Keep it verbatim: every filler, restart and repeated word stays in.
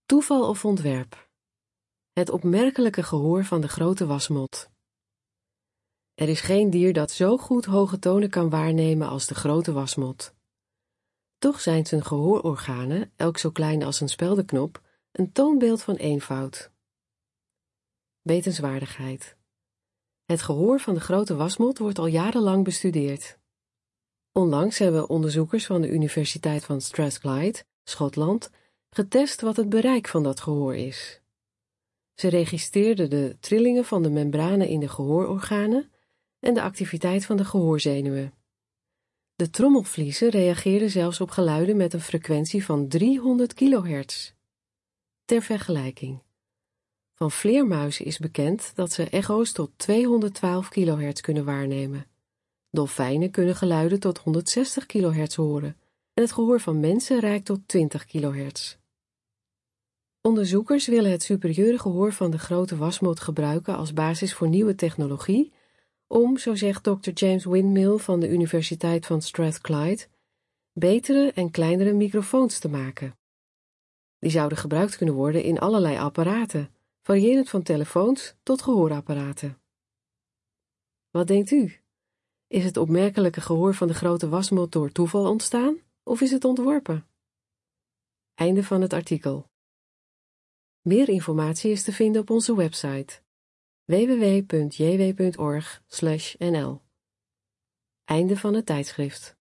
Toeval of ontwerp? Het opmerkelijke gehoor van de grote wasmot. Er is geen dier dat zo goed hoge tonen kan waarnemen als de grote wasmot. Toch zijn zijn gehoororganen, elk zo klein als een speldenknop, een toonbeeld van eenvoud. Wetenswaardigheid. Het gehoor van de grote wasmot wordt al jarenlang bestudeerd. Onlangs hebben onderzoekers van de Universiteit van Strathclyde, Schotland, getest wat het bereik van dat gehoor is. Ze registreerden de trillingen van de membranen in de gehoororganen en de activiteit van de gehoorzenuwen. De trommelvliezen reageerden zelfs op geluiden met een frequentie van driehonderd kilohertz. Ter vergelijking. Van vleermuizen is bekend dat ze echo's tot tweehonderdtwaalf kilohertz kunnen waarnemen. Dolfijnen kunnen geluiden tot honderdzestig kilohertz horen en het gehoor van mensen reikt tot twintig kilohertz. Onderzoekers willen het superieure gehoor van de grote wasmot gebruiken als basis voor nieuwe technologie om, zo zegt dokter James Windmill van de Universiteit van Strathclyde, betere en kleinere microfoons te maken. Die zouden gebruikt kunnen worden in allerlei apparaten, variërend van telefoons tot gehoorapparaten. Wat denkt u? Is het opmerkelijke gehoor van de grote wasmot door toeval ontstaan of is het ontworpen? Einde van het artikel. Meer informatie is te vinden op onze website w w w punt j w punt org slash n l. Einde van het tijdschrift.